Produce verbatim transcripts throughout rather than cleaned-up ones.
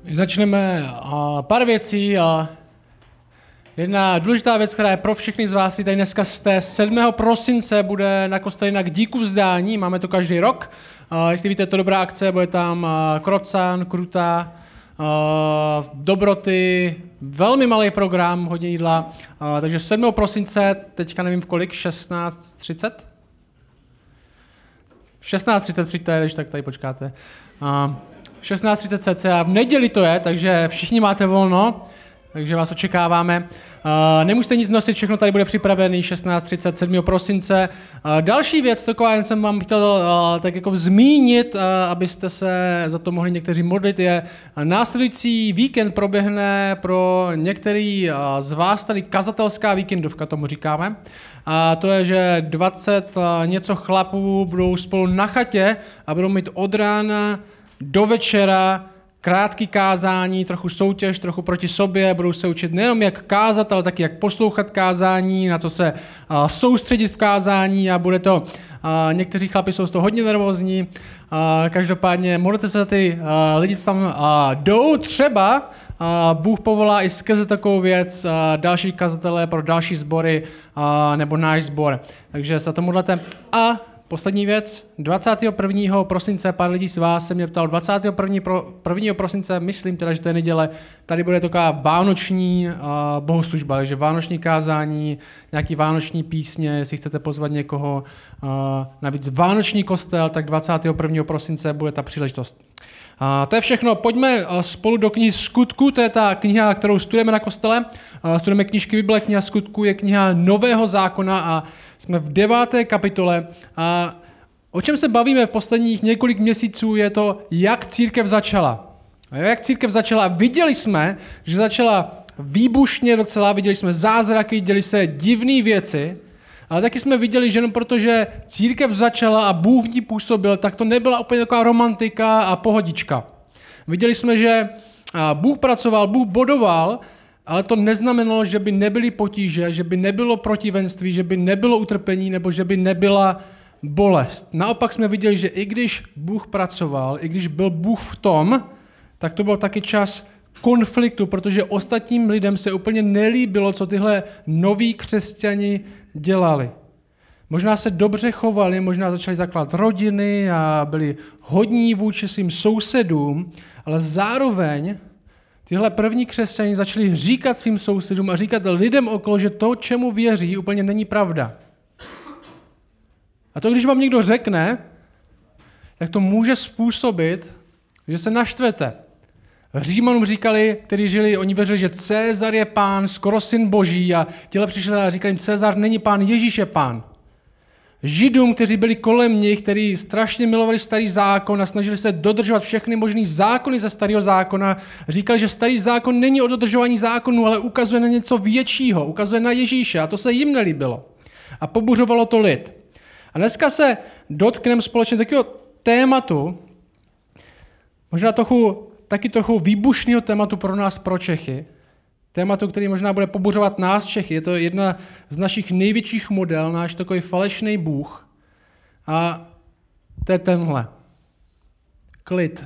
Začneme pár věcí. Jedna důležitá věc, která je pro všechny z vás, který tady dneska jste, sedmého prosince bude na kostele na k díku vzdání, máme to každý rok. Jestli víte, je to dobrá akce, bude tam krocan, kruta, dobroty, velmi malý program, hodně jídla. Takže sedmého prosince, teďka nevím v kolik, šestnáct třicet? šestnáct třicet přijďte, když tak tady počkáte. šestnáct třicet cca, v neděli to je, takže všichni máte volno, takže vás očekáváme. Uh, nemusíte nic nosit, všechno tady bude připravený šestnáct třicet sedmého prosince. Uh, další věc, taková jen jsem vám chtěl uh, tak jako zmínit, uh, abyste se za to mohli někteří modlit, je uh, následující víkend proběhne pro některý uh, z vás tady kazatelská víkendovka, tomu říkáme. A to je, že dvacet uh, něco chlapů budou spolu na chatě a budou mít od rána do večera krátký kázání, trochu soutěž, trochu proti sobě, budou se učit nejenom jak kázat, ale taky jak poslouchat kázání, na co se uh, soustředit v kázání a bude to, uh, někteří chlapi jsou z toho hodně nervózní, uh, každopádně modlete se za ty uh, lidi, co tam uh, jdou, třeba uh, Bůh povolá i skrze takovou věc uh, další kazatelé pro další sbory uh, nebo náš sbor, takže se to modlete. A poslední věc, dvacátého prvního prosince, pár lidí z vás se mě ptal, dvacátého prvního prosince, myslím teda, že to je neděle, tady bude taková vánoční uh, bohoslužba, takže vánoční kázání, nějaký vánoční písně, jestli chcete pozvat někoho, uh, navíc vánoční kostel, tak dvacátého prvního prosince bude ta příležitost. Uh, to je všechno, pojďme uh, spolu do knihy Skutků, to je ta kniha, kterou studujeme na kostele, uh, studujeme knížky Bible, kniha Skutků je kniha Nového zákona a jsme v deváté kapitole a o čem se bavíme v posledních několik měsíců je to, jak církev začala. A jak církev začala, viděli jsme, že začala výbušně docela, viděli jsme zázraky, děli se divné věci, ale taky jsme viděli, že jenom protože církev začala a Bůh v ní působil, tak to nebyla úplně taková romantika a pohodička. Viděli jsme, že Bůh pracoval, Bůh bodoval, ale to neznamenalo, že by nebyly potíže, že by nebylo protivenství, že by nebylo utrpení nebo že by nebyla bolest. Naopak jsme viděli, že i když Bůh pracoval, i když byl Bůh v tom, tak to byl taky čas konfliktu, protože ostatním lidem se úplně nelíbilo, co tyhle noví křesťani dělali. Možná se dobře chovali, možná začali zakládat rodiny a byli hodní vůči svým sousedům, ale zároveň tyhle první křesťané začali říkat svým sousedům a říkat lidem okolo, že to, čemu věří, úplně není pravda. A to, když vám někdo řekne, tak to může způsobit, že se naštvete. Římanům říkali, kteří žili, oni věřili, že Cezar je pán, skoro syn boží a těhle přišli a říkali jim, Cezar není pán, Ježíš je pán. Židům, kteří byli kolem nich, kteří strašně milovali starý zákon a snažili se dodržovat všechny možné zákony ze starého zákona, říkali, že starý zákon není o dodržování zákonů, ale ukazuje na něco většího, ukazuje na Ježíše a to se jim nelíbilo. A pobuřovalo to lid. A dneska se dotkneme společně takového tématu, možná trochu, taky trochu výbušného tématu pro nás, pro Čechy, tématu, který možná bude pobuřovat nás Čechy. Je to jedna z našich největších model, náš takový falešný Bůh. A to je tenhle. Klid.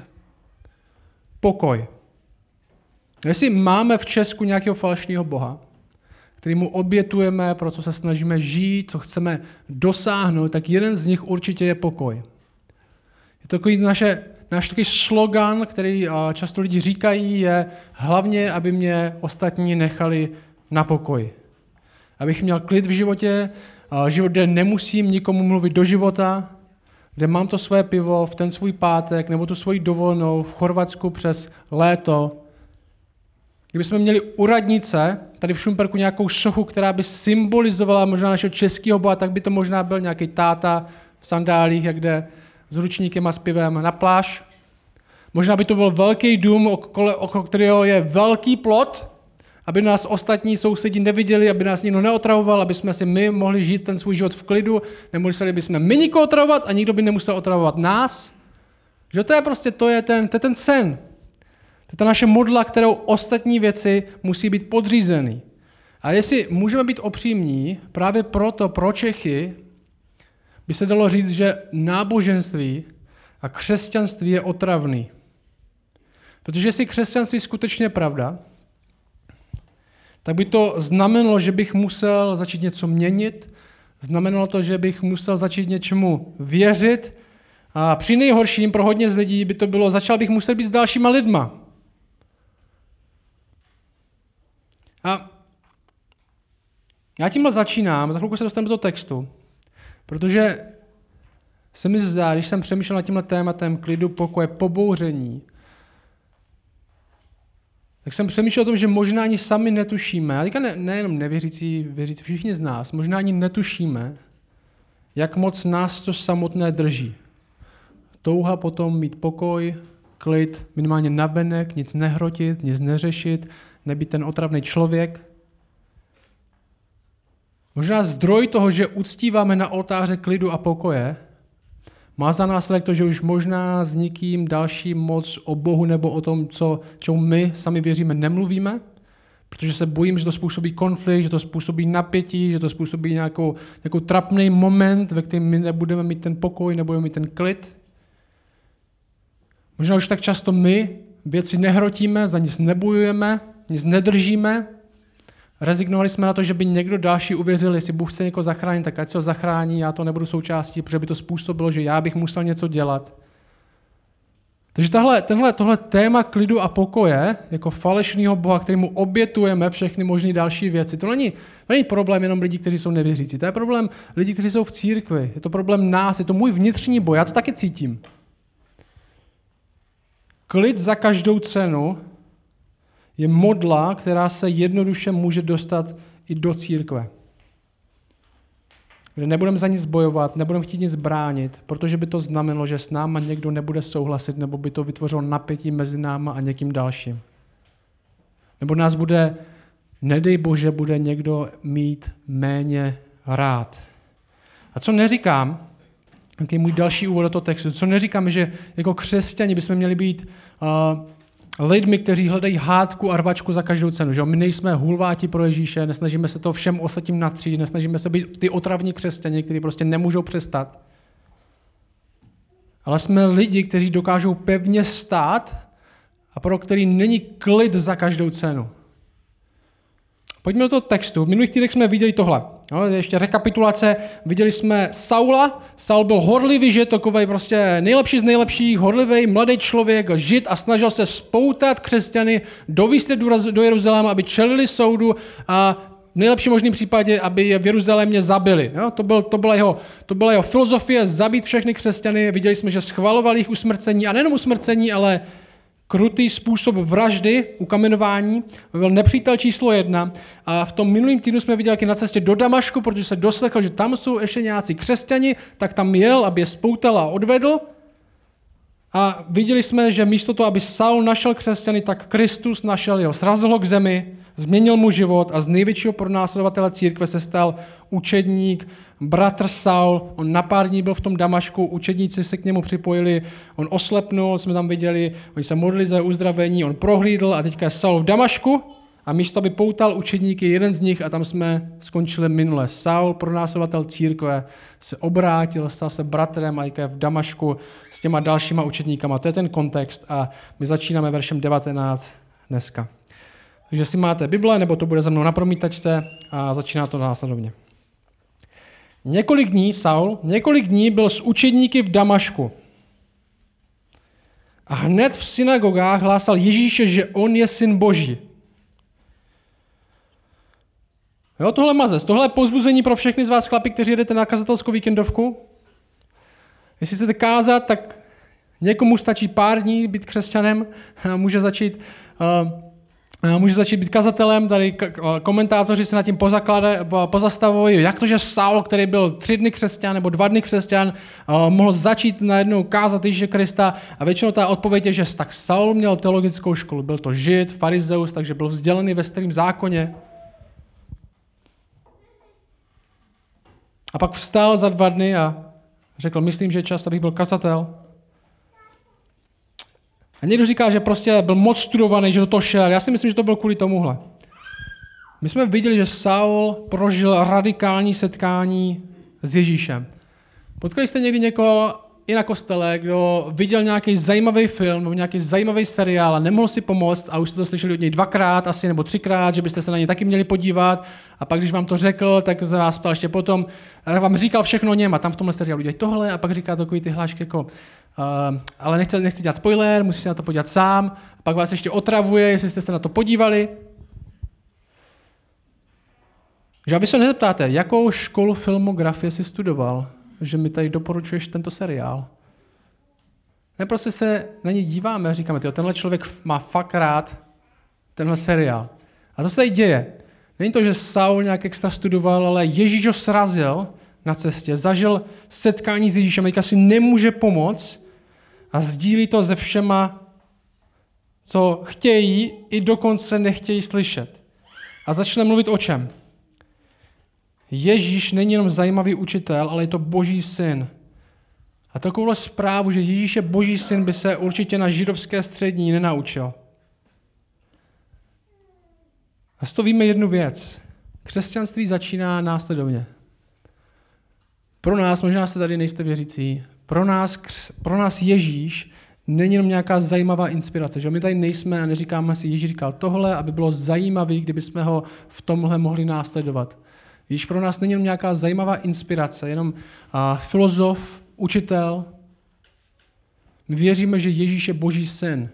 Pokoj. Jestli máme v Česku nějakého falešného Boha, kterýmu obětujeme, pro co se snažíme žít, co chceme dosáhnout, tak jeden z nich určitě je pokoj. Je to takový naše Náš takový slogan, který často lidi říkají, je hlavně, aby mě ostatní nechali na pokoji. Abych měl klid v životě, život, kde nemusím nikomu mluvit do života, kde mám to své pivo v ten svůj pátek nebo tu svoji dovolenou v Chorvatsku přes léto. Kdybychom měli u radnice, tady v Šumperku nějakou sochu, která by symbolizovala možná našeho českého boha, tak by to možná byl nějaký táta v sandálích, jak jde s ručníkem a s pivem na pláž. Možná by to byl velký dům, okolo, okolo kterého je velký plot, aby nás ostatní sousedi neviděli, aby nás nikdo neotravoval, aby jsme si my mohli žít ten svůj život v klidu, nemuseli bychom my nikoho otravovat a nikdo by nemusel otravovat nás. Že to je prostě, to je ten, to je ten sen. To je ta naše modla, kterou ostatní věci musí být podřízeny. A jestli můžeme být upřímní, právě proto pro Čechy by se dalo říct, že náboženství a křesťanství je otravný. Protože jestli křesťanství je skutečně pravda, tak by to znamenalo, že bych musel začít něco měnit, znamenalo to, že bych musel začít něčemu věřit a při nejhorším pro hodně z lidí by to bylo, začal bych muset být s dalšíma lidma. A já tímhle začínám, za chvilku se dostanu do toho textu, protože se mi zdá, když jsem přemýšlel nad tímhle tématem klidu, pokoje, pobouření, tak jsem přemýšlel o tom, že možná ani sami netušíme, a teďka ne, nejenom nevěřící, věřící, všichni z nás, možná ani netušíme, jak moc nás to samotné drží. Touha potom mít pokoj, klid, minimálně navenek, nic nehrotit, nic neřešit, nebýt ten otravný člověk. Možná zdroj toho, že uctíváme na oltáře klidu a pokoje, má za následek to, že už možná s nikým dalším moc o Bohu nebo o tom, co, čemu my sami věříme, nemluvíme, protože se bojím, že to způsobí konflikt, že to způsobí napětí, že to způsobí nějakou, nějakou trapný moment, ve kterém my nebudeme mít ten pokoj, nebudeme mít ten klid. Možná už tak často my věci nehrotíme, za nic nebojujeme, nic nedržíme. Rezignovali jsme na to, že by někdo další uvěřil, jestli Bůh chce někoho zachránit, tak ať se ho zachrání, já to nebudu součástí, protože by to způsobilo, že já bych musel něco dělat. Takže tahle, tenhle, tohle téma klidu a pokoje, jako falešného Boha, kterému obětujeme všechny možné další věci, to není, to není problém jenom lidí, kteří jsou nevěřící, to je problém lidí, kteří jsou v církvi, je to problém nás, je to můj vnitřní boj, já to taky cítím. Klid za každou cenu je modla, která se jednoduše může dostat i do církve. Kde nebudeme za nic bojovat, nebudeme chtít nic bránit, protože by to znamenalo, že s náma někdo nebude souhlasit, nebo by to vytvořilo napětí mezi náma a někým dalším. Nebo nás bude, nedej Bože, bude někdo mít méně rád. A co neříkám, jaký je můj další úvod do toho textu, co neříkám, že jako křesťani bychom měli být uh, lidmi, kteří hledají hádku a rvačku za každou cenu. Že? My nejsme hulváti pro Ježíše, nesnažíme se to všem ostatním natřít, nesnažíme se být ty otravní křesťani, kteří prostě nemůžou přestat. Ale jsme lidi, kteří dokážou pevně stát a pro který není klid za každou cenu. Pojďme do toho textu. V minulých týdnech jsme viděli tohle. No, ještě rekapitulace. Viděli jsme Saula. Saul byl horlivý žid, takovej prostě nejlepší z nejlepších, horlivý mladý člověk, žid a snažil se spoutat křesťany, dovést do Jeruzaléma, aby čelili soudu a v nejlepším možném případě, aby je v Jeruzalémě zabili. Jo? To, byl, to, byla jeho, to byla jeho filozofie, zabít všechny křesťany. Viděli jsme, že schvalovali jejich usmrcení a nejenom usmrcení, ale krutý způsob vraždy, ukamenování, byl nepřítel číslo jedna. A v tom minulým týdnu jsme viděli, jak je na cestě do Damašku, protože se doslechl, že tam jsou ještě nějací křesťani, tak tam jel, aby je spoutal a odvedl. A viděli jsme, že místo toho, aby Saul našel křesťany, tak Kristus našel jeho, srazil ho k zemi, změnil mu život a z největšího pronásledovatele církve se stal učedník, bratr Saul. On na pár dní byl v tom Damašku, učedníci se k němu připojili, on oslepnul, jsme tam viděli, oni se modlili za uzdravení, on prohlídl a teďka je Saul v Damašku a místo, aby poutal učedníky, jeden z nich, a tam jsme skončili minule. Saul, pronásledovatel církve, se obrátil, stal se bratrem a je v Damašku s těma dalšíma učedníkama. To je ten kontext a my začínáme veršem devatenáct dneska. Takže si máte Bible, nebo to bude za mnou na promítačce a začíná to následovně. Několik dní, Saul, několik dní byl s učedníky v Damašku. A hned v synagogách hlásal Ježíše, že on je syn Boží. Jo, tohle mazec, tohle je povzbuzení pro všechny z vás chlapi, kteří jedete na kazatelskou víkendovku. Jestli chcete kázat, tak někomu stačí pár dní být křesťanem, může začít... Uh, Může začít být kazatelem, tady komentátoři se nad tím pozastavují, jak to, že Saul, který byl tři dny křesťan nebo dva dny křesťan, mohl začít najednou kázat Ježíše Krista a většinou ta odpověď je, že tak Saul měl teologickou školu, byl to žid, farizeus, takže byl vzdělený ve starém zákoně. A pak vstal za dva dny a řekl, myslím, že je čas, abych byl kazatel. A někdo říká, že prostě byl moc studovaný, že do toho šel. Já si myslím, že to byl kvůli tomuhle. My jsme viděli, že Saul prožil radikální setkání s Ježíšem. Potkali jste někdy někoho, i na kostele, kdo viděl nějaký zajímavý film nebo nějaký zajímavý seriál a nemohl si pomoct a už jste to slyšeli od něj dvakrát asi nebo třikrát, že byste se na něj taky měli podívat a pak, když vám to řekl, tak se vás ptal ještě potom, vám říkal všechno o něm a tam v tomhle seriálu dělají tohle a pak říká takový ty hlášky jako, uh, ale nechci, nechci dělat spoiler, musíš se na to podívat sám, a pak vás ještě otravuje, jestli jste se na to podívali. Že vy se nezeptáte, jakou školu filmografie jsi studoval, že mi tady doporučuješ tento seriál. Ne, prostě se na něj díváme a říkáme, tyjo, tenhle člověk má fakt rád tenhle seriál. A to se tady děje. Není to, že Saul nějak extra studoval, ale Ježíš ho srazil na cestě, zažil setkání s Ježíšem, teďka si nemůže pomoct a sdílí to se všema, co chtějí i dokonce nechtějí slyšet. A začne mluvit o čem? Ježíš není jenom zajímavý učitel, ale je to Boží syn. A takovou zprávu, že Ježíš je Boží syn, by se určitě na židovské střední nenaučil. A z toho víme jednu věc. Křesťanství začíná následovně. Pro nás, možná jste tady nejste věřící, pro nás, pro nás Ježíš není jenom nějaká zajímavá inspirace. Že my tady nejsme a neříkáme si, Ježíš říkal tohle, aby bylo zajímavý, kdyby jsme ho v tomhle mohli následovat. Ježíš pro nás není jenom nějaká zajímavá inspirace, jenom uh, filozof, učitel. My věříme, že Ježíš je Boží syn.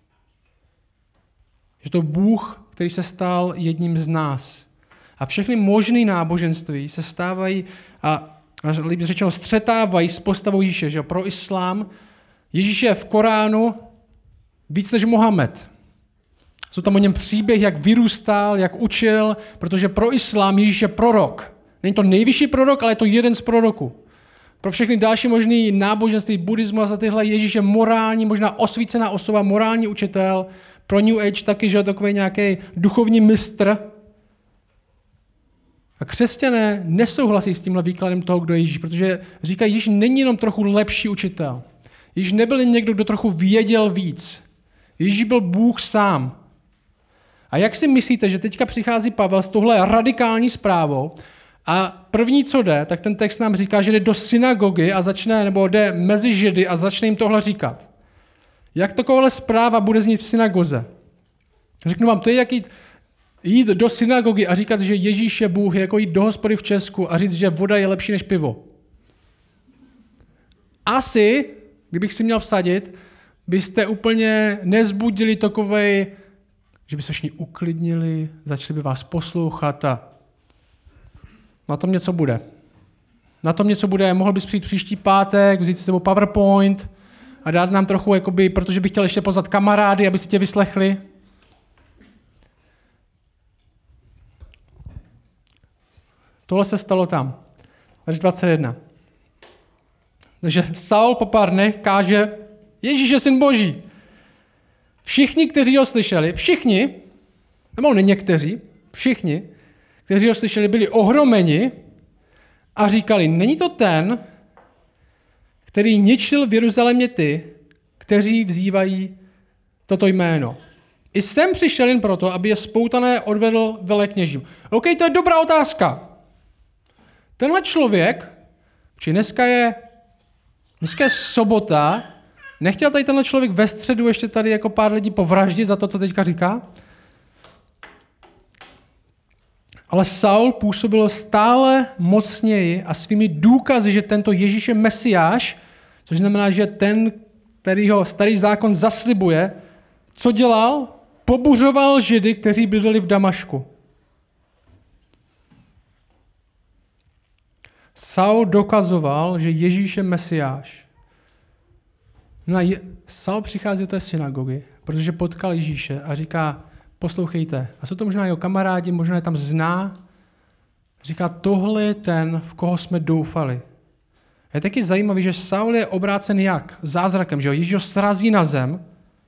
Že to Bůh, který se stal jedním z nás. A všechny možné náboženství se stávají a, a líp řečeno střetávají s postavou Ježíše. Že pro islám Ježíš je v Koránu víc než Mohamed. Jsou tam o něm příběh, jak vyrůstal, jak učil, protože pro islám Ježíš je prorok. Není to nejvyšší prorok, ale je to jeden z proroků. Pro všechny další možný náboženství, buddhismu a za tyhle Ježíš je morální, možná osvícená osoba, morální učitel. Pro New Age taky, že je takový nějaký duchovní mistr. A křesťané nesouhlasí s tímhle výkladem toho, kdo je Ježíš, protože říkají, Ježíš není jenom trochu lepší učitel. Ježíš nebyl někdo, kdo trochu věděl víc. Ježíš byl Bůh sám. A jak si myslíte, že teďka přichází Pavel s touhle radikální zprávou a první, co jde, tak ten text nám říká, že jde do synagogy a začne, nebo jde mezi Židy a začne jim tohle říkat. Jak takováhle zpráva bude znít v synagoze? Řeknu vám, to je jak jít, jít do synagogy a říkat, že Ježíš je Bůh, je jako jít do hospody v Česku a říct, že voda je lepší než pivo. Asi, kdybych si měl vsadit, byste úplně nezbudili takovej, že by se všichni uklidnili, začali by vás poslouchat a na tom něco bude. Na tom něco bude, mohl bys přijít příští pátek, vzít si sebou PowerPoint a dát nám trochu, jakoby, protože bych chtěl ještě pozvat kamarády, aby si tě vyslechli. Tohle se stalo tam. Verš dvacet jedna. Takže Saul po pár dnech káže, Ježíš je syn Boží. Všichni, kteří ho slyšeli, všichni, nebo ne někteří, všichni, kteří ho slyšeli, byli ohromeni a říkali, není to ten, který ničil v Jeruzalémě ty, kteří vzývají toto jméno. I sem přišel jen proto, aby je spoutané odvedl velekněžím. OK, to je dobrá otázka. Tenhle člověk, či dneska je, dneska je sobota, nechtěl tady tenhle člověk ve středu ještě tady jako pár lidí povraždit za to, co teďka říká? Ale Saul působil stále mocněji a svými důkazy, že tento Ježíš je Mesiáš, což znamená, že ten, který ho starý zákon zaslibuje, co dělal? Pobuřoval Židy, kteří bydleli v Damašku. Saul dokazoval, že Ježíš je Mesiáš. No a je, Saul přichází do té synagogy, protože potkal Ježíše a říká, poslouchejte, a jsou to možná jeho kamarádi, možná je tam zná, říká, tohle je ten, v koho jsme doufali. Je taky zajímavý, že Saul je obrácen jak? Zázrakem, že ho Ježíš ho srazí na zem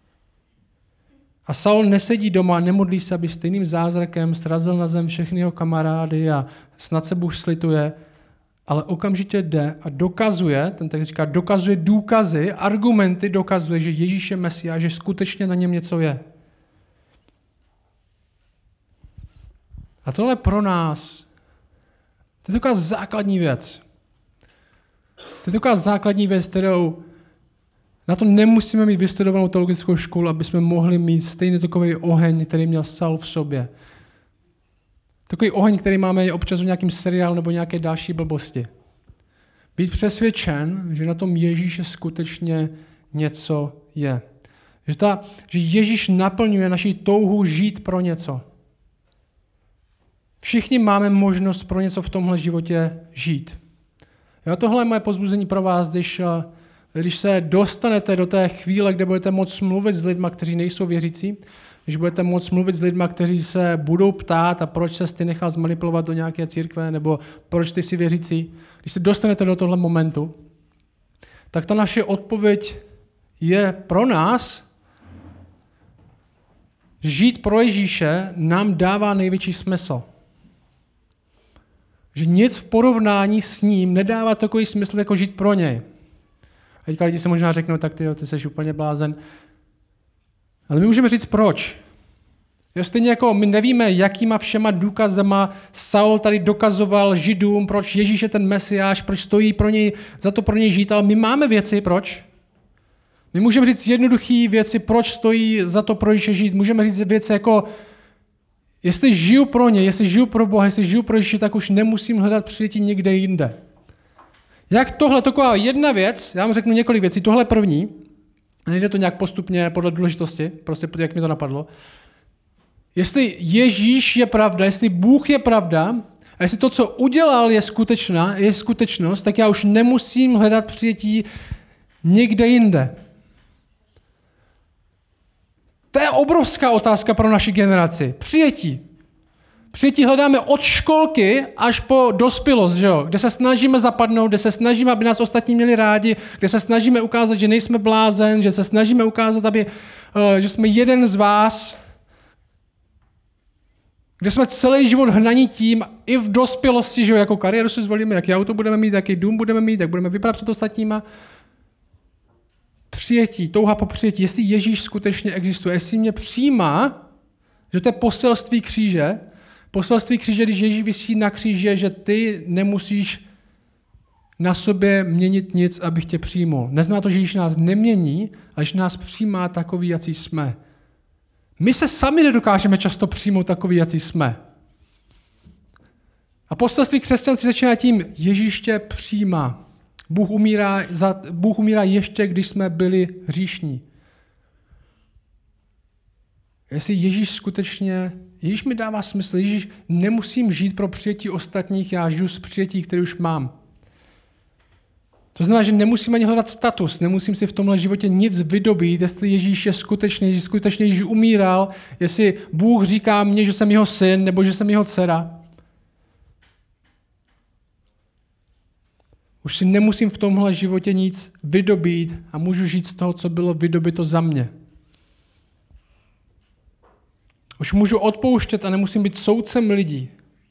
a Saul nesedí doma a nemodlí se, aby stejným zázrakem srazil na zem všechny jeho kamarády a snad se Bůh slituje, ale okamžitě jde a dokazuje, ten text říká, dokazuje důkazy, argumenty dokazuje, že Ježíš je Mesiáš, že skutečně na něm něco je. A tohle pro nás, to je taková základní věc. To je taková základní věc, kterou na to nemusíme mít vystudovanou teologickou školu, aby jsme mohli mít stejný takový oheň, který měl Saul v sobě. Takový oheň, který máme občas v nějakém seriálu nebo nějaké další blbosti. Být přesvědčen, že na tom Ježíše skutečně něco je. Že, ta, že Ježíš naplňuje naši touhu žít pro něco. Všichni máme možnost pro něco v tomhle životě žít. Jo, tohle je moje povzbuzení pro vás, když, když se dostanete do té chvíle, kde budete moct mluvit s lidmi, kteří nejsou věřící, když budete moct mluvit s lidmi, kteří se budou ptát, a proč ses ty nechal zmanipulovat do nějaké církve, nebo proč ty jsi věřící, když se dostanete do tohle momentu, tak ta naše odpověď je pro nás, žít pro Ježíše nám dává největší smysl. Že nic v porovnání s ním nedává takový smysl, jako žít pro něj. A teďka lidi se možná řeknou, tak ty, ty jsi úplně blázen. Ale my můžeme říct proč. Jo, stejně jako my nevíme, jakýma všema důkazama Saul tady dokazoval Židům, proč Ježíš je ten Mesiáš, proč stojí pro něj, za to pro něj žít, ale my máme věci, proč. My můžeme říct jednoduché věci, proč stojí za to pro Ježíše žít. Můžeme říct věci jako, jestli žiju pro ně, jestli žiju pro Boha, jestli žiju pro Ježíše, tak už nemusím hledat přijetí někde jinde. Jak tohle, taková jedna věc, já vám řeknu několik věcí, tohle první, nejde to nějak postupně podle důležitosti, prostě jak mi to napadlo. Jestli Ježíš je pravda, jestli Bůh je pravda, a jestli to, co udělal, je skutečná, je skutečnost, tak já už nemusím hledat přijetí někde jinde. To je obrovská otázka pro naši generaci. Přijetí. Přijetí hledáme od školky až po dospělost, že jo? Kde se snažíme zapadnout, kde se snažíme, aby nás ostatní měli rádi, kde se snažíme ukázat, že nejsme blázen, že se snažíme ukázat, aby, uh, že jsme jeden z vás, kde jsme celý život hnaní tím, i v dospělosti, že jo, jakou kariéru si zvolíme, jaký auto budeme mít, jaký dům budeme mít, jak budeme vypadat před ostatníma. Přijetí, touha po přijetí, jestli Ježíš skutečně existuje, jestli mě přijímá, že to je poselství kříže, poselství kříže, když Ježíš visí na kříži, že ty nemusíš na sobě měnit nic, abych tě přijmul. Neznamená to, že Ježíš nás nemění, ale že nás přijímá takový, jací jsme. My se sami nedokážeme často přijmout takový, jací jsme. A poselství křesťanství začíná tím, Ježíš tě přijímá. Bůh umírá, za, Bůh umírá ještě, když jsme byli hříšní. Jestli Ježíš skutečně, Ježíš mi dává smysl, Ježíš nemusím žít pro přijetí ostatních, já žiju z přijetí, který už mám. To znamená, že nemusím ani hledat status, nemusím si v tomhle životě nic vydobít, jestli Ježíš je skutečný, že skutečně Ježíš umíral, jestli Bůh říká mně, že jsem jeho syn, nebo že jsem jeho dcera. Už si nemusím v tomhle životě nic vydobít a můžu žít z toho, co bylo vydobyto za mě. Už můžu odpouštět a nemusím být soudcem lidí.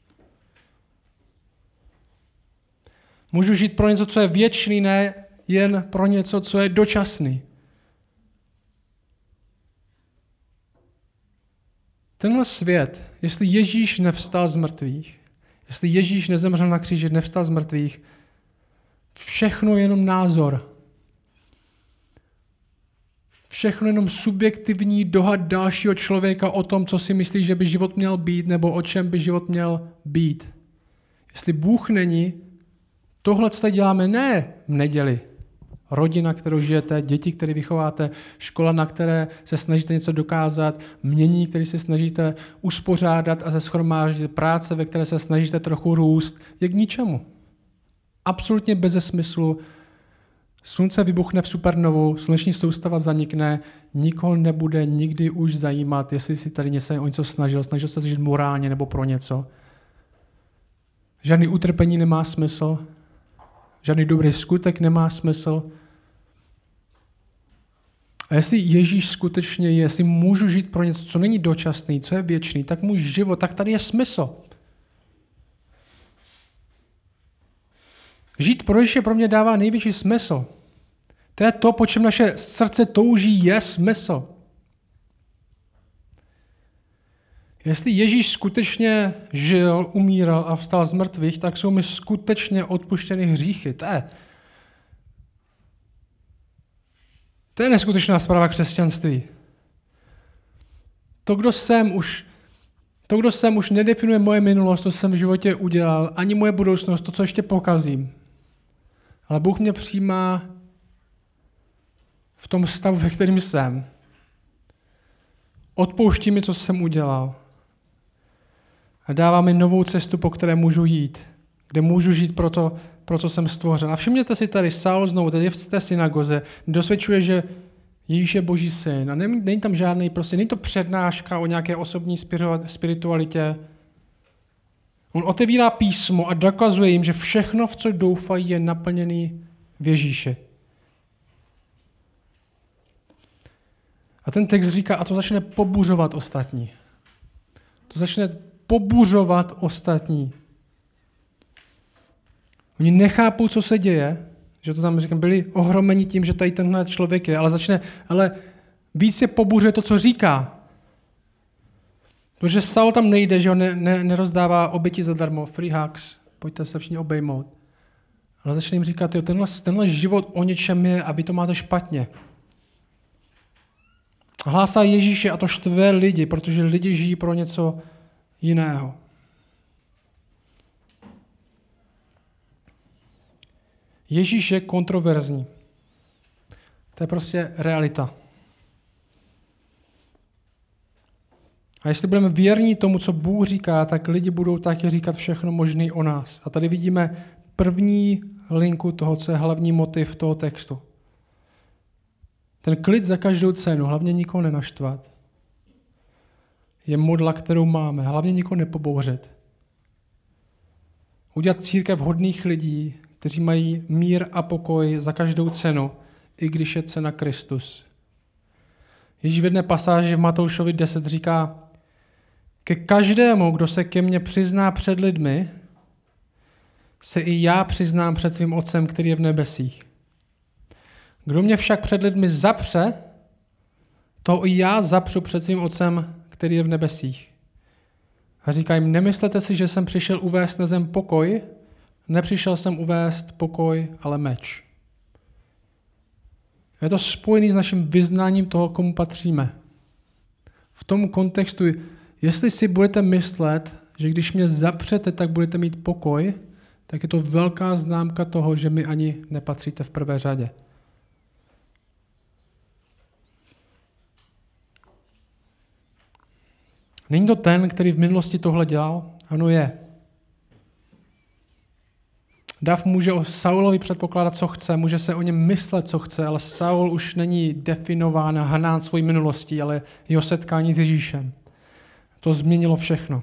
Můžu žít pro něco, co je věčný, ne jen pro něco, co je dočasný. Tenhle svět, jestli Ježíš nevstal z mrtvých, jestli Ježíš nezemřel na kříži, nevstal z mrtvých, všechno je jenom názor. Všechno je jenom subjektivní dohad dalšího člověka o tom, co si myslí, že by život měl být, nebo o čem by život měl být. Jestli Bůh není, tohle, co tady děláme, ne v neděli. Rodina, kterou žijete, děti, které vychováte, škola, na které se snažíte něco dokázat, mění, které se snažíte uspořádat a zeshromáždit, práce, ve které se snažíte trochu růst, je k ničemu. Absolutně beze smyslu. Slunce vybuchne v supernovu, sluneční soustava zanikne, nikoho nebude nikdy už zajímat, jestli si tady něco o něco snažil, snažil se žít morálně nebo pro něco. Žádný utrpení nemá smysl, žádný dobrý skutek nemá smysl. A jestli Ježíš skutečně je, jestli můžu žít pro něco, co není dočasný, co je věčný, tak můj život, tak tady je smysl. Žít pro Ježíše pro mě dává největší smysl. To je to, po čem naše srdce touží, je smysl. Jestli Ježíš skutečně žil, umíral a vstal z mrtvých, tak jsou mi skutečně odpuštěny hříchy. To je, To je neskutečná zpráva křesťanství. To, kdo jsem, už, to, kdo jsem, už nedefinuje moje minulost, to, co jsem v životě udělal, ani moje budoucnost, to, co ještě pokazím. Ale Bůh mě přijímá v tom stavu, ve kterém jsem. Odpouští mi, co jsem udělal. A dává mi novou cestu, po které můžu jít. Kde můžu žít pro to, pro co jsem stvořen. A všimněte si tady, Saul znovu, tady v té synagoze, dosvědčuje, že Ježíš je Boží syn. A není, není tam žádný, prostě není to přednáška o nějaké osobní spiritualitě. On otevírá písmo a dokazuje jim, že všechno, v co doufají, je naplněný v Ježíši. A ten text říká, a to začne pobuřovat ostatní. To začne pobuřovat ostatní. Oni nechápou, co se děje, že to tam říkám, byli ohromeni tím, že tady tenhle člověk je, ale začne, ale víc je pobuřuje to, co říká. Protože Saul tam nejde, že on ne, ne, nerozdává oběti zadarmo, free hugs, pojďte se všichni obejmout. Ale začne jim říkat, jo, tenhle, tenhle život o něčem je a vy to máte špatně. Hlásá Ježíše a to štve lidi, protože lidi žijí pro něco jiného. Ježíš je kontroverzní. To je prostě realita. A jestli budeme věrní tomu, co Bůh říká, tak lidi budou taky říkat všechno možné o nás. A tady vidíme první linku toho, co je hlavní motiv toho textu. Ten klid za každou cenu, hlavně nikoho nenaštvat, je modla, kterou máme. Hlavně nikoho nepobouřit. Udělat církev hodných lidí, kteří mají mír a pokoj za každou cenu, i když je cena Kristus. Ježíš v jedné pasáži v Matoušovi deset říká, ke každému, kdo se ke mně přizná před lidmi, se i já přiznám před svým Otcem, který je v nebesích. Kdo mě však před lidmi zapře, to i já zapřu před svým Otcem, který je v nebesích. A říká jim, nemyslete si, že jsem přišel uvést na zem pokoj, nepřišel jsem uvést pokoj, ale meč. Je to spojený s naším vyznáním toho, komu patříme. V tom kontextu, jestli si budete myslet, že když mě zapřete, tak budete mít pokoj, tak je to velká známka toho, že mi ani nepatříte v prvé řadě. Není to ten, který v minulosti tohle dělal? Ano, je. Dav může o Saulovi předpokládat, co chce, může se o něm myslet, co chce, ale Saul už není definován a hanán svojí minulostí, ale jeho setkání s Ježíšem. To změnilo všechno.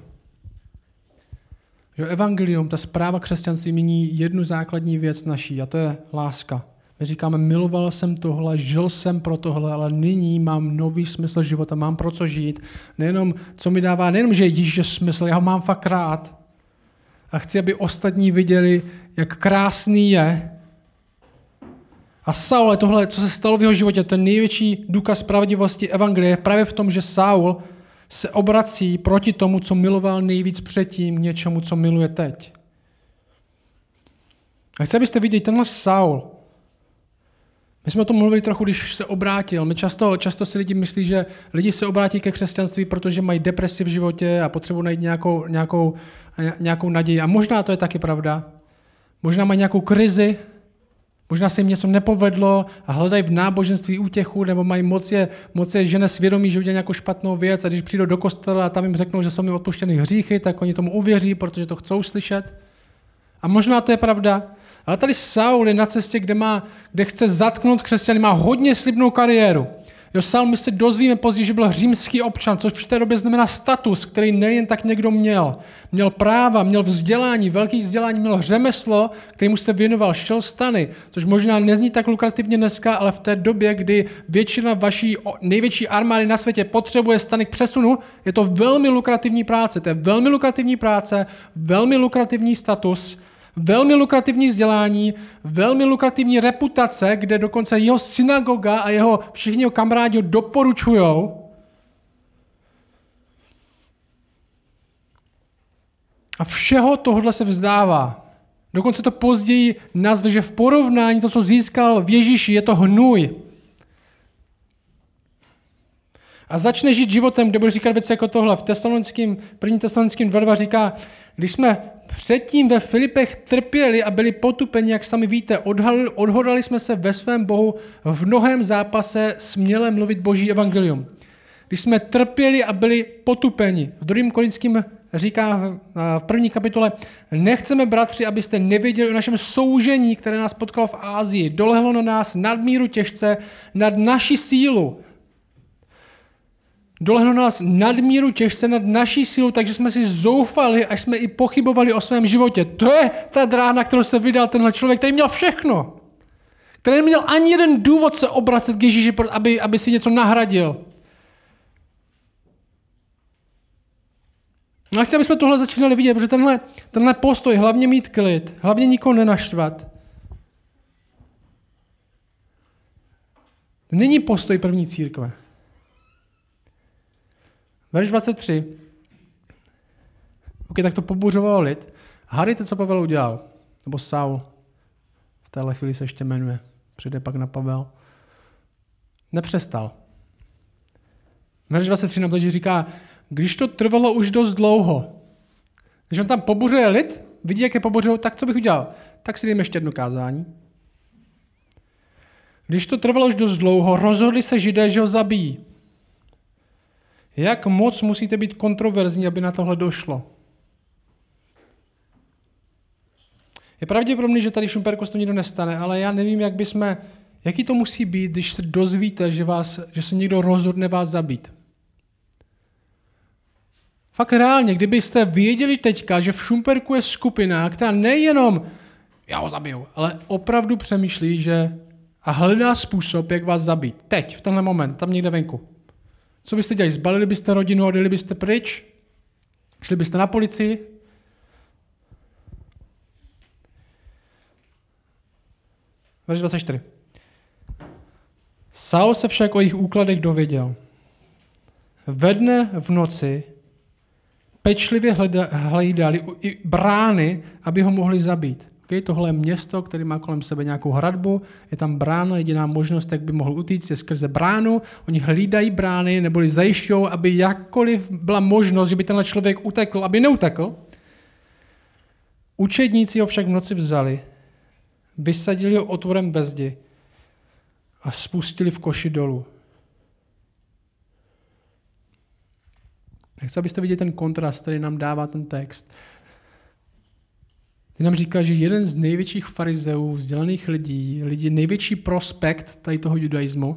Že evangelium, ta zpráva křesťanství mění jednu základní věc naší, a to je láska. My říkáme, miloval jsem tohle, žil jsem pro tohle, ale nyní mám nový smysl života, mám pro co žít. Nejenom, co mi dává, nejenom, že Ježíš je smysl, já ho mám fakt rád. A chci, aby ostatní viděli, jak krásný je. A Saul, tohle, co se stalo v jeho životě, ten největší důkaz pravdivosti evangelia je právě v tom, že Saul se obrací proti tomu, co miloval nejvíc předtím, k něčemu, co miluje teď. A chci, abyste viděli, tenhle Saul, my jsme o tom mluvili trochu, když se obrátil. My často, často si lidi myslí, že lidi se obrátí ke křesťanství, protože mají depresi v životě a potřebují najít nějakou, nějakou, nějakou naději. A možná to je taky pravda. Možná mají nějakou krizi, možná se jim něco nepovedlo a hledají v náboženství útěchu, nebo mají moc je, moc je žene svědomí, že udělají nějakou špatnou věc a když přijdou do kostela a tam jim řeknou, že jsou mi odpuštěny hříchy, tak oni tomu uvěří, protože to chcou slyšet. A možná to je pravda. Ale tady Saul je na cestě, kde, má, kde chce zatknout křesťany, má hodně slibnou kariéru. Jo, Saul, my se dozvíme později, že byl římský občan, což v té době znamená status, který nejen tak někdo měl. Měl práva, měl vzdělání, velký vzdělání, měl řemeslo, kterému se věnoval, šel stany, což možná nezní tak lukrativně dneska, ale v té době, kdy většina vaší největší armády na světě potřebuje stany k přesunu, je to velmi lukrativní práce. To je velmi lukrativní práce, velmi lukrativní status, velmi lukrativní vzdělání, velmi lukrativní reputace, kde dokonce jeho synagoga a jeho všichni jeho kamarádi ho doporučujou. A všeho tohle se vzdává. Dokonce to později nazve, že v porovnání to, co získal v Ježíši, je to hnůj. A začne žít životem, kde budeš říkat věci jako tohle. V tesalonickém, první tesalonickém dva dva říká, když jsme předtím ve Filipech trpěli a byli potupeni, jak sami víte, odhalili, odhodlali jsme se ve svém Bohu v mnohém zápase směle mluvit Boží evangelium. Když jsme trpěli a byli potupeni. V druhém Korinským říká v první kapitole, nechceme, bratři, abyste nevěděli o našem soužení, které nás potkalo v Ázii. Dolehlo na nás nadmíru těžce, nad naši sílu. Dolehlo na nás nadmíru těžce, nad naší sílu, takže jsme si zoufali, až jsme i pochybovali o svém životě. To je ta dráha, na kterou se vydal tenhle člověk, který měl všechno. Který neměl ani jeden důvod se obracet k Ježíši, aby, aby si něco nahradil. A chci, aby jsme tohle začínali vidět, protože tenhle, tenhle postoj, hlavně mít klid, hlavně nikoho nenaštvat, není postoj první církve. Verš dvacet tři. Ok, tak to pobuřoval lid. Hádejte, co Pavel udělal. Nebo Saul. V téhle chvíli se ještě jmenuje. Přijde pak na Pavel. Nepřestal. Verš dvacet tři nám to říká, když to trvalo už dost dlouho. Když on tam pobuřuje lid, vidí, jak je pobuřují, tak co bych udělal? Tak si dejme ještě jedno kázání. Když to trvalo už dost dlouho, rozhodli se Židé, že ho zabijí. Jak moc musíte být kontroverzní, aby na tohle došlo? Je pravděpodobný, že tady v Šumperku se to nikdo nestane, ale já nevím, jak bychom, jaký to musí být, když se dozvíte, že, vás, že se někdo rozhodne vás zabít. Fakt reálně, kdybyste věděli teďka, že v Šumperku je skupina, která nejenom já ho zabiju, ale opravdu přemýšlí, že a hledá způsob, jak vás zabít. Teď, v tenhle moment, tam někde venku. Co byste dělali? Zbalili byste rodinu, odjeli byste pryč? Šli byste na policii? Verš dvacet čtyři. Saul se však o jejich úkladech dověděl. Ve dne v noci pečlivě hledali i brány, aby ho mohli zabít. Okay, tohle je město, které má kolem sebe nějakou hradbu, je tam brána, jediná možnost, jak by mohl utíct, je skrze bránu. Oni hlídají brány, neboli zajišťují, aby jakkoliv byla možnost, že by tenhle člověk utekl, aby neutekl. Učedníci ho však v noci vzali, vysadili ho otvorem ve zdi a spustili v koši dolů. Chci, abyste viděli ten kontrast, který nám dává ten text. Ty nám říká, že jeden z největších farizeů, vzdělaných lidí, lidí největší prospekt tady toho judaismu,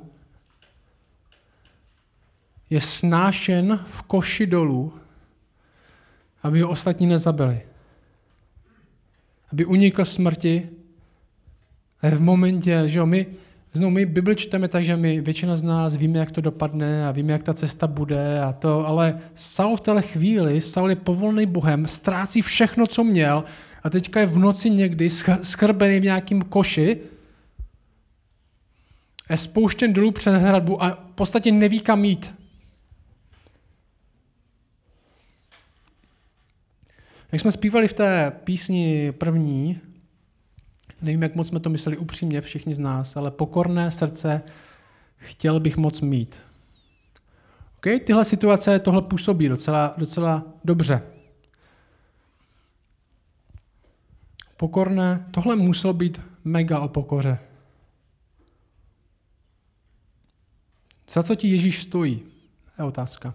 je snášen v koši dolů, aby ho ostatní nezabili. Aby unikl smrti. A v momentě, že jo, my, znovu my Bibli čteme tak, že my, většina z nás víme, jak to dopadne a víme, jak ta cesta bude a to, ale Saul v téhle chvíli, Saul je povolný Bohem, ztrácí všechno, co měl, a teďka je v noci někdy skrbený v nějakým koši, je spouštěn dolů přes hradbu a v podstatě neví, kam jít. Jak jsme zpívali v té písni první, nevím, jak moc jsme to mysleli upřímně všichni z nás, ale pokorné srdce chtěl bych moc mít. Okay? Tyhle situace tohle působí docela, docela dobře. Pokorné, tohle muselo být mega o pokoře. Za co ti Ježíš stojí? Je otázka.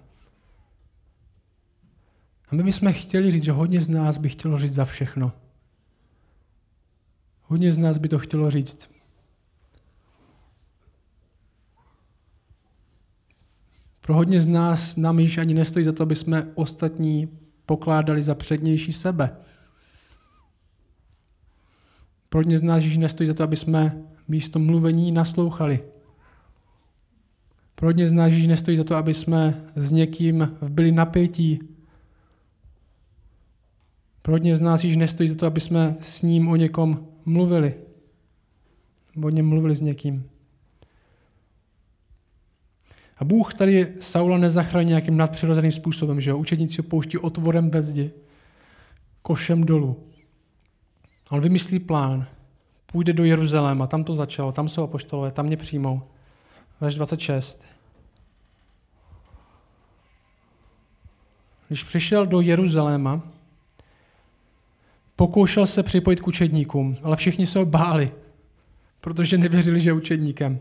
A my bychom chtěli říct, že hodně z nás by chtělo říct za všechno. Hodně z nás by to chtělo říct. Pro hodně z nás nám již ani nestojí za to, aby jsme ostatní pokládali za přednější sebe. Pro hodně z nás již nestojí za to, aby jsme místo mluvení naslouchali. Pro hodně z nás již nestojí za to, aby jsme s někým byli napětí. Pro hodně z nás již nestojí za to, aby jsme s ním o někom mluvili. Nebo o něm mluvili s někým. A Bůh tady Saula nezachrání nějakým nadpřirozeným způsobem, že jo? Učedníci ho pouští otvorem ve zdi, košem dolů. A on vymyslí plán. Půjde do Jeruzaléma, tam to začalo, tam jsou apoštolové, tam mě přijmou. Verš dvacet šest. když přišel do Jeruzaléma, pokoušel se připojit k učedníkům, ale všichni se ho báli, protože nevěřili, že je učedníkem.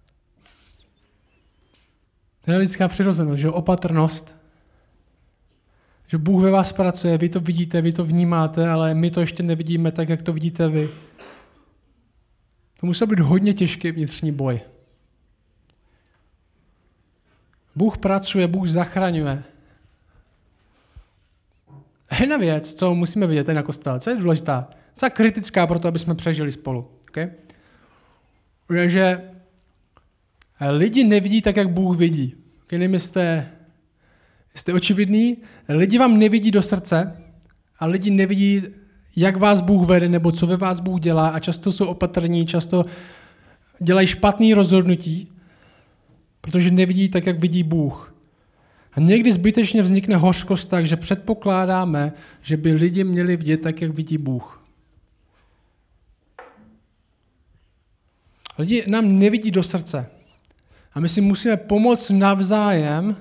To je lidská přirozenost, že opatrnost, že Bůh ve vás pracuje, vy to vidíte, vy to vnímáte, ale my to ještě nevidíme tak, jak to vidíte vy. To musel být hodně těžký vnitřní boj. Bůh pracuje, Bůh zachraňuje. Jedna věc, co musíme vidět na kostele, co je důležitá, co je kritická pro to, aby jsme přežili spolu. Okay? Je, že lidi nevidí tak, jak Bůh vidí. Okay? Nevím, jste, jste očividný, lidi vám nevidí do srdce a lidi nevidí, jak vás Bůh vede, nebo co ve vás Bůh dělá a často jsou opatrní, často dělají špatný rozhodnutí, protože nevidí tak, jak vidí Bůh. A někdy zbytečně vznikne hořkost tak, že předpokládáme, že by lidi měli vidět tak, jak vidí Bůh. Lidi nám nevidí do srdce. A my si musíme pomoct navzájem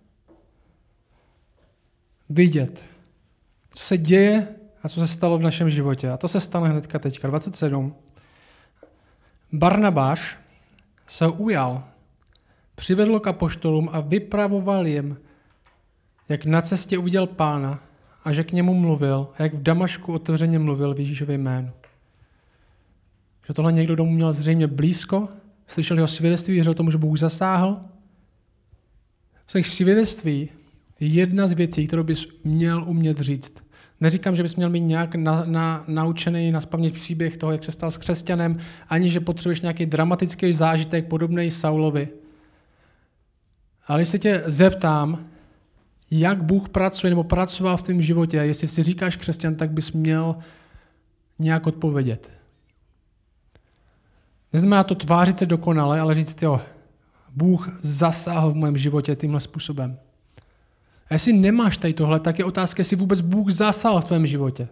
vidět, co se děje a co se stalo v našem životě. A to se stane hnedka teďka. dvacet sedm. Barnabáš se ujal, přivedl k apoštolům a vypravoval jim, jak na cestě uviděl Pána a že k němu mluvil a jak v Damašku otevřeně mluvil v Ježíšově jménu. Že tohle někdo domů měl zřejmě blízko, slyšel jeho svědectví, věřil tomu, že Bůh zasáhl. Z těch svědectví je jedna z věcí, kterou bys měl umět říct. Neříkám, že bys měl mít nějak na, na, naučený naspamět příběh toho, jak se stal s křesťanem, ani že potřebuješ nějaký dramatický zážitek podobný Saulovi. Ale když se tě zeptám, jak Bůh pracuje nebo pracoval v tvém životě, jestli si říkáš křesťan, tak bys měl nějak odpovědět. Neznamená to tvářit se dokonale, ale říct, jo, Bůh zasáhl v mém životě tímhle způsobem. A jestli nemáš tady tohle, tak je otázka, jestli vůbec Bůh zasáhl v tvém životě.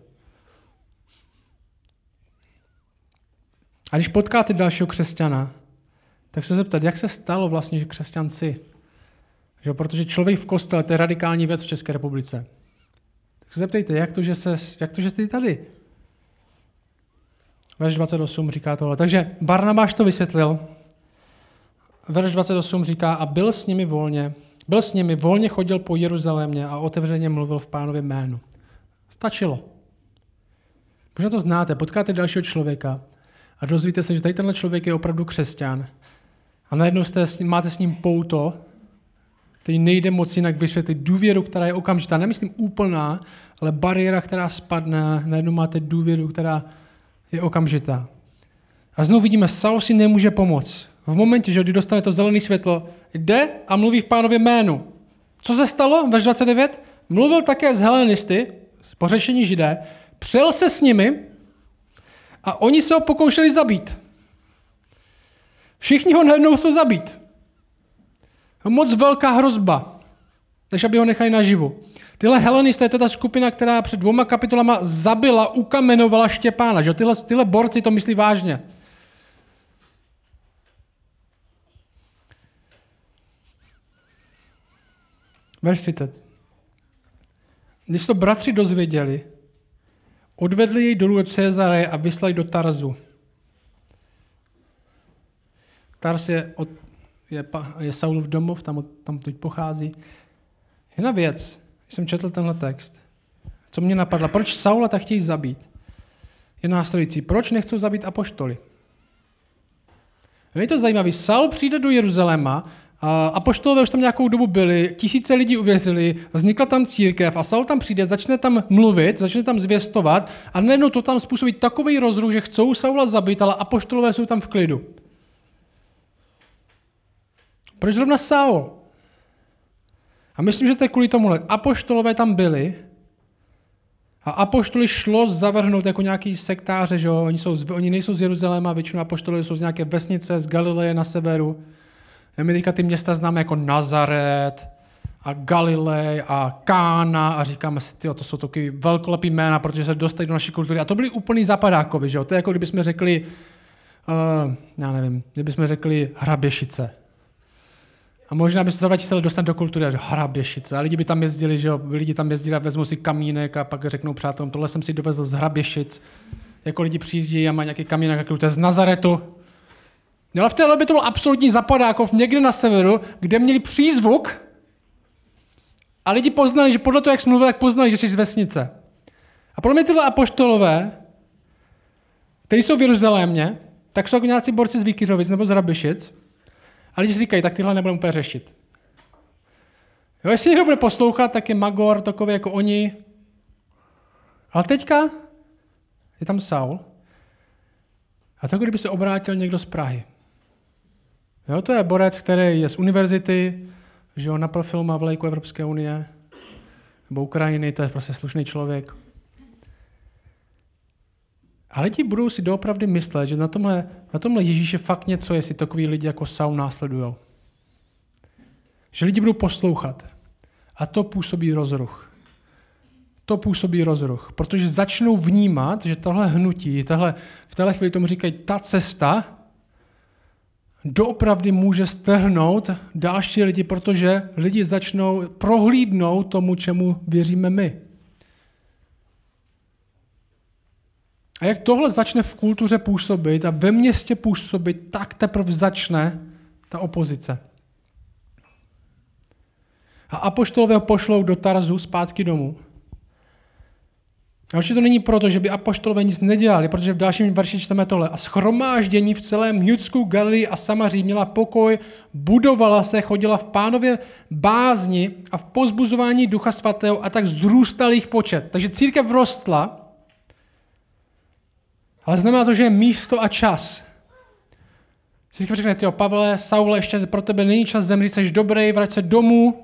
A když potkáte dalšího křesťana, tak se zeptat, jak se stalo vlastně, že křesťan jsi. Že? Protože člověk v kostele, to je radikální věc v České republice. Tak se zeptejte, jak to, že, se, jak to, že jsi tady? Verš dvacet osm říká tohle. Takže Barnabáš to vysvětlil. Verš dvacet osm říká, a byl s nimi volně, byl s nimi, volně chodil po Jeruzalémě a otevřeně mluvil v Pánově jménu. Stačilo. Možná to znáte, potkáte dalšího člověka a dozvíte se, že tady tenhle člověk je opravdu křesťan. A najednou jste, máte s ním pouto, který nejde moc jinak vysvětlit, důvěru, která je okamžitá. Nemyslím úplná, ale bariéra, která spadne, najednou máte důvěru, která je okamžitá. A znovu vidíme, Saul si nemůže pomoct. V momentě, že kdy dostane to zelené světlo, jde a mluví v Pánově jménu. Co se stalo? Verš dvacet devět. Mluvil také s helenisty, pořešení Židé, přel se s nimi a oni se ho pokoušeli zabít. Všichni ho najednou chcou zabít. Moc velká hrozba, než aby ho nechali naživu. Tyhle helenisté, to je ta skupina, která před dvěma kapitolama zabila, ukamenovala Štěpána. Že? Tyhle, tyhle borci to myslí vážně. Verš třicet. Když to bratři dozvěděli, odvedli jej dolů od Cezareje a vyslali do Tarzu. Tarz je, od, je, je Saulův domov, tam, tam teď pochází. Jedna věc, když jsem četl tenhle text, co mě napadla, proč Saula tak chtějí zabít, je následující. Proč nechcou zabít apoštoly? Je to zajímavé. Saul přijde do Jeruzaléma, apoštolové už tam nějakou dobu byli, tisíce lidí uvěřili, vznikla tam církev a Saul tam přijde, začne tam mluvit, začne tam zvěstovat a najednou to tam způsobí takový rozruch, že chcou Saula zabít, ale apoštolové jsou tam v klidu. Proč zrovna Saul? A myslím, že to je kvůli tomuhle. Apoštolové tam byli a apoštoly šlo zavrhnout jako nějaký sektáře, že jo? Oni, jsou, oni nejsou z Jeruzaléma, většinou apoštolové jsou z nějaké vesnice, z Galileje na severu. My teďka ty města známe jako Nazaret a Galilej a Kána a říkáme si, tyjo, to jsou takový velkolepý jména, protože se dostali do naší kultury. A to byli úplný zapadákovi, že jo? To je jako kdybychom řekli, uh, já nevím, kdybychom řekli Hraběšice. A možná by se za dva let dostat do kultury a že Hraběšice. A lidi by tam jezdili, že jo, lidi tam jezdili a vezmou si kamínek a pak řeknou přátelům, tohle jsem si dovezl z Hraběšic. Jako lidi přijíždějí a mají nějaký kamínek, jako to je z Nazaretu. No, ale v té době to byl absolutní Zapadákov někde na severu, kde měli přízvuk a lidi poznali, že podle toho, jak jsi mluvil, tak poznali, že jsi z vesnice. A podle mě tyhle apoštolové, kteří jsou v Jeruzalémě, tak jsou jako nějací borci z Výkyřovic nebo z Hraběšic a lidi si říkají, tak tyhle nebudeme úplně řešit. Jo, jestli někdo bude poslouchat, tak je magor, takový jako oni. Ale teďka je tam Saul a to, kdyby se obrátil někdo z Prahy. Jo, to je borec, který je z univerzity, že jo, na profil má vlajku Evropské unie, nebo Ukrajiny, to je prostě slušný člověk. A lidi budou si doopravdy myslet, že na tomhle, na tomhle Ježíše fakt něco, jestli takový lidi jako Saul následujou. Že lidi budou poslouchat. A to působí rozruch. To působí rozruch, protože začnou vnímat, že tohle hnutí, tahle, v téhle chvíli tomu říkají, ta cesta doopravdy může strhnout další lidi, protože lidi začnou prohlídnout tomu, čemu věříme my. A jak tohle začne v kultuře působit a ve městě působit, tak teprve začne ta opozice. A apoštolové ho pošlou do Tarzu zpátky domů. A určitě to není proto, že by apoštolové nic nedělali, protože v dalším verši čteme tohle. A shromáždění v celém Judsku, Galilii a Samaří měla pokoj, budovala se, chodila v Pánově bázni a v pozbuzování Ducha Svatého a tak vzrůstal jich počet. Takže církev rostla, ale znamená to, že je místo a čas. Církev řekne, tyjo, Pavle, Saule, ještě pro tebe není čas zemřít, jsi dobrý, vrať se domů.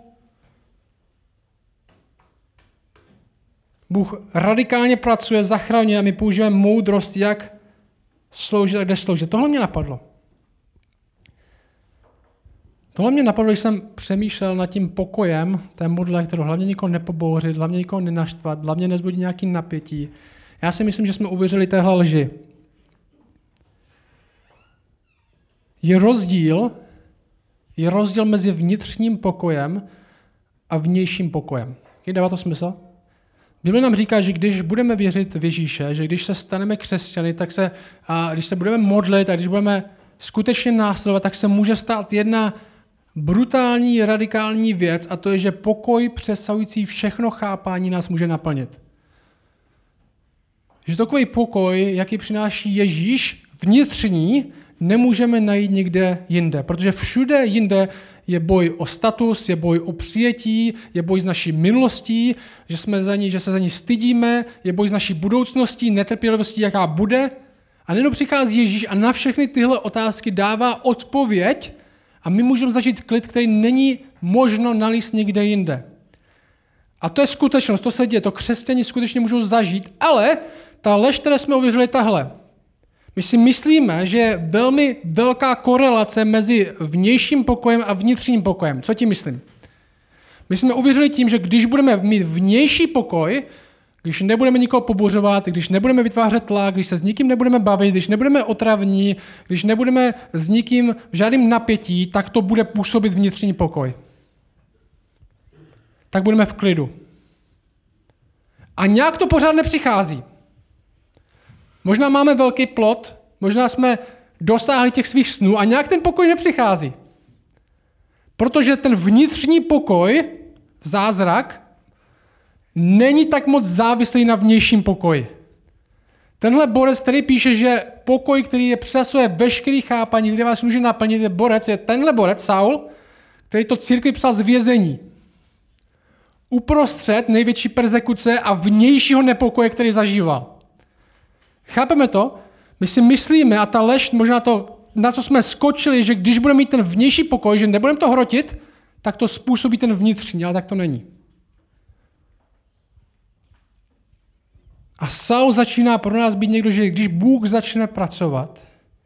Bůh radikálně pracuje, zachraňuje a my používáme moudrost, jak sloužit a kde sloužit. Tohle mě napadlo. Tohle mě napadlo, když jsem přemýšlel nad tím pokojem té modle, kterou hlavně nikoho nepobouřit, hlavně nikoho nenaštvat, hlavně nezbudit nějaký napětí. Já si myslím, že jsme uvěřili téhle lži. Je rozdíl, je rozdíl mezi vnitřním pokojem a vnějším pokojem. Dává to smysl? Bible nám říká, že když budeme věřit v Ježíše, že když se staneme křesťany, tak se, a když se budeme modlit a když budeme skutečně následovat, tak se může stát jedna brutální, radikální věc a to je, že pokoj přesahující všechno chápání nás může naplnit. Že takový pokoj, jaký přináší Ježíš, vnitřní, nemůžeme najít nikde jinde, protože všude jinde je boj o status, je boj o přijetí, je boj s naší minulostí, že, jsme za ní, že se za ní stydíme, je boj s naší budoucností, netrpělivostí, jaká bude. A najednou přichází Ježíš a na všechny tyhle otázky dává odpověď a my můžeme zažít klid, který není možno nalíst nikde jinde. A to je skutečnost, to se děje, to křesťané skutečně můžou zažít, ale ta lež, které jsme ověřili, tahle. My si myslíme, že je velmi velká korelace mezi vnějším pokojem a vnitřním pokojem. Co tím myslím? My jsme uvěřili tím, že když budeme mít vnější pokoj, když nebudeme nikoho pobuřovat, když nebudeme vytvářet tlak, když se s nikým nebudeme bavit, když nebudeme otravní, když nebudeme s nikým v žádném napětí, tak to bude působit vnitřní pokoj. Tak budeme v klidu. A nějak to pořád nepřichází. Možná máme velký plot, možná jsme dosáhli těch svých snů a nějak ten pokoj nepřichází. Protože ten vnitřní pokoj, zázrak, není tak moc závislý na vnějším pokoji. Tenhle borec, který píše, že pokoj, který je přesahuje veškerý chápaní, který vás může naplnit, je borec, je tenhle borec, Saul, který to církvi psal z vězení. Uprostřed největší persekuce a vnějšího nepokoje, který zažíval. Chápeme to? My si myslíme, a ta lež, možná to, na co jsme skočili, že když budeme mít ten vnější pokoj, že nebudeme to hrotit, tak to způsobí ten vnitřní, ale tak to není. A Saul začíná pro nás být někdo, že když Bůh začne pracovat,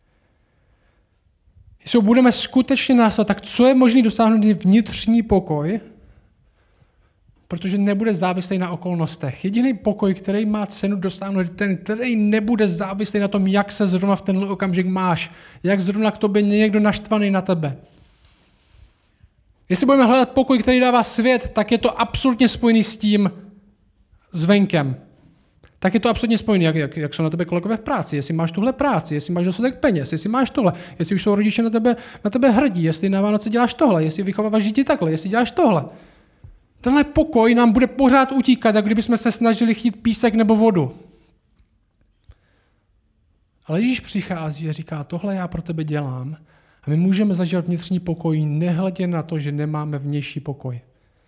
jestli budeme skutečně následovat, tak co je možné dosáhnout vnitřní pokoj, protože nebude závislý na okolnostech. Jediný pokoj, který má cenu dosáhnout, ten, který nebude závislý na tom, jak se zrovna v tenhle okamžik máš, jak zrovna k tobě někdo naštvaný na tebe. Jestli budeme hledat pokoj, který dává svět, tak je to absolutně spojený s tím zvenkem. Tak je to absolutně spojený, jak, jak, jak jsou na tebe kolegové v práci, jestli máš tuhle práci, jestli máš dostatek peněz, jestli máš tohle, jestli už jsou rodiče na tebe, na tebe hrdí, jestli na Vánoce děláš tohle, jestli vychováváš děti takhle, jestli děláš tohle. Tenhle pokoj nám bude pořád utíkat, jak kdybychom se snažili chytit písek nebo vodu. Ale Ježíš přichází a říká, tohle já pro tebe dělám a my můžeme zažívat vnitřní pokoj, nehledě na to, že nemáme vnější pokoj.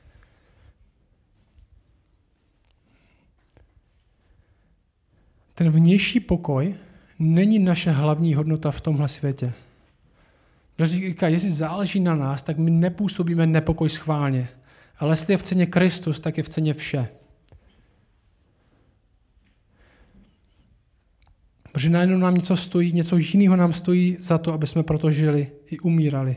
Ten vnější pokoj není naše hlavní hodnota v tomhle světě. Když říká, jestli záleží na nás, tak my nepůsobíme nepokoj schválně. Ale jestli je v ceně Kristus, tak je v ceně vše. Protože najednou nám něco stojí, něco jiného nám stojí za to, aby jsme proto žili i umírali.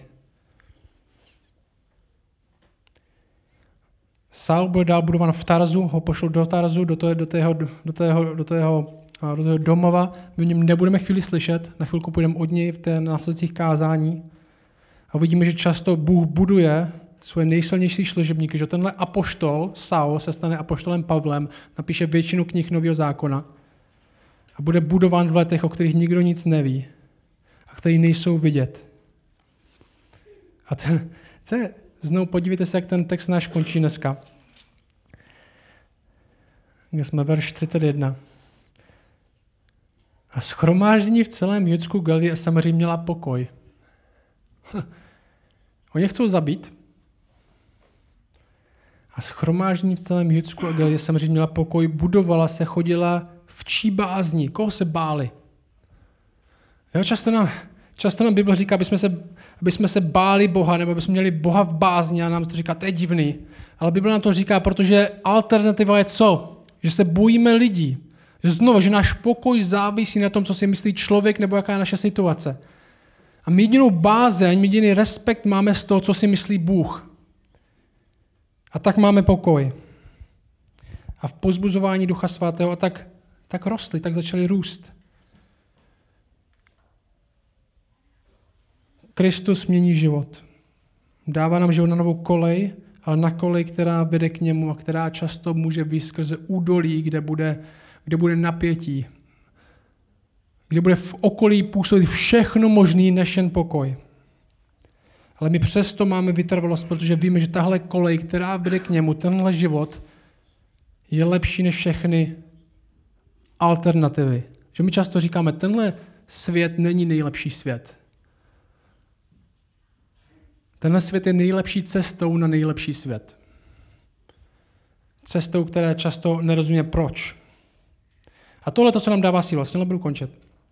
Saul byl dál budován v Tarzu, ho pošlou do Tarzu, do toho, do tého, do tého, do tého, do tého domova. My o něm nebudeme chvíli slyšet, na chvilku půjdeme od něj v té následujících kázání. A uvidíme, že často Bůh buduje svoje nejsilnější služebníky, že tenhle apoštol, Saul, se stane apoštolem Pavlem, napíše většinu knih Nového zákona a bude budován v letech, o kterých nikdo nic neví a který nejsou vidět. A ten, to je, znovu podívejte se, jak ten text náš končí dneska. Kde jsme verš třicet jedna. A shromáždění v celém Judsku, Galilii a Samaří měla pokoj. Oni chcou zabít. A shromáždění v celém Judsku a Galilii a Samaří měla pokoj, budovala se, chodila v čí bázni. Koho se báli? Jo, často nám, často nám Bible říká, aby jsme, se, aby jsme se báli Boha, nebo aby jsme měli Boha v bázni a nám to říká, to je divný. Ale Bible nám to říká, protože alternativa je co? Že se bojíme lidí. Že znovu, že náš pokoj závisí na tom, co si myslí člověk nebo jaká je naše situace. A my jedinou bázeň, my jediný respekt máme z toho, co si myslí Bůh. A tak máme pokoj. A v pozbuzování Ducha Svatého a tak, tak rostli, tak začali růst. Kristus mění život. Dává nám život na novou kolej, ale na kolej, která vede k němu a která často může výjít skrze údolí, kde bude, kde bude napětí. Kde bude v okolí působit všechno možný než jen pokoj. Ale my přesto máme vytrvalost, protože víme, že tahle kolej, která vede k němu, tenhle život, je lepší než všechny alternativy. Že my často říkáme, tenhle svět není nejlepší svět. Tenhle svět je nejlepší cestou na nejlepší svět. Cestou, které často nerozumíme proč. A tohle je to, co nám dává sílu. Vlastně nebudu končit.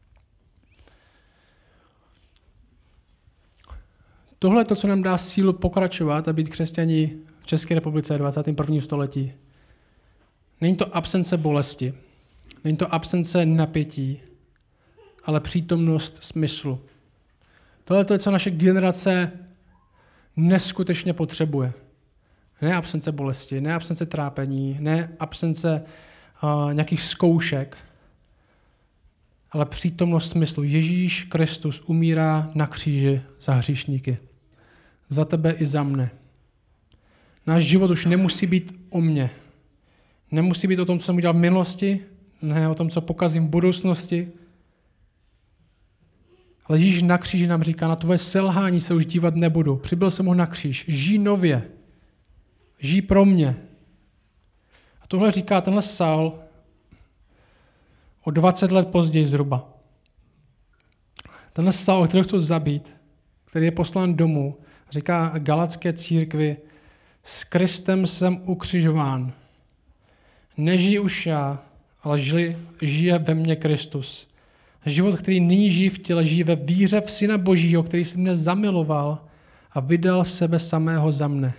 Tohle je to, co nám dá sílu pokračovat a být křesťani v České republice v dvacátém prvním století. Není to absence bolesti, není to absence napětí, ale přítomnost smyslu. Tohle je, co naše generace neskutečně potřebuje. Ne absence bolesti, ne absence trápení, ne absence uh, nějakých zkoušek, ale přítomnost smyslu. Ježíš Kristus umírá na kříži za hříšníky. Za tebe i za mne. Náš život už nemusí být o mně. Nemusí být o tom, co jsem udělal v minulosti, ne o tom, co pokazím v budoucnosti. Ale Ježíš na kříži nám říká, na tvoje selhání se už dívat nebudu. Přibyl jsem ho na kříž. Žij nově. Žij pro mě. A tohle říká tenhle Saul o dvacet let později zhruba. Tenhle Saul, kterého chcou zabít, který je poslán domů, říká Galatské církvi, s Kristem jsem ukřižován. Nežij už já, ale žije, žije ve mně Kristus. Život, který nyní žijí v těle, žije ve víře v Syna Božího, který se mne zamiloval a vydal sebe samého za mne.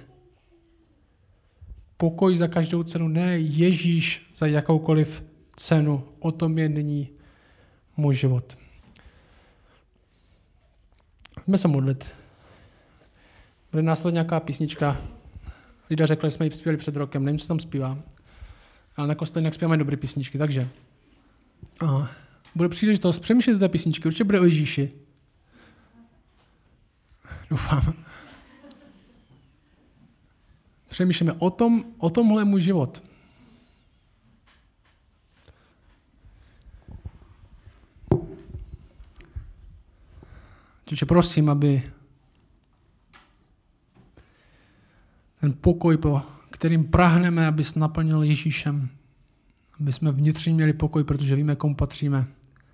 Pokoj za každou cenu, ne Ježíš za jakoukoliv cenu. O tom je nyní můj život. Pojďme se modlit. Bude následovat nějaká písnička. Lidé řekli, že jsme ji zpívali před rokem, nevím, co tam zpívá. Ale na kostele jinak zpíváme dobré písničky, takže aha. Bude příležitost přemýšlet té písničky, určitě bude o Ježíši. Doufám. přemýšlíme o tom, o tomhle je můj život. Takže prosím, aby ten pokoj, po kterým prahneme, aby se naplnil Ježíšem, aby jsme vnitřně měli pokoj, protože víme, komu patříme.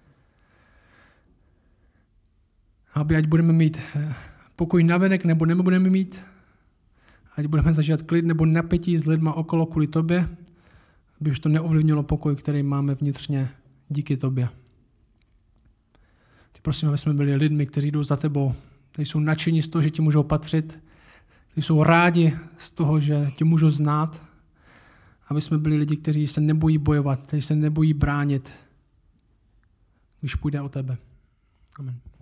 Aby ať budeme mít pokoj navenek, nebo nebudeme mít, ať budeme zažívat klid nebo napětí s lidma okolo kvůli tobě, aby už to neovlivnilo pokoj, který máme vnitřně díky tobě. Ty prosím, aby jsme byli lidmi, kteří jdou za tebou, kteří jsou nadšení z toho, že ti můžou patřit, kteří jsou rádi z toho, že tě můžou znát, aby jsme byli lidi, kteří se nebojí bojovat, kteří se nebojí bránit, když půjde o tebe. Amen.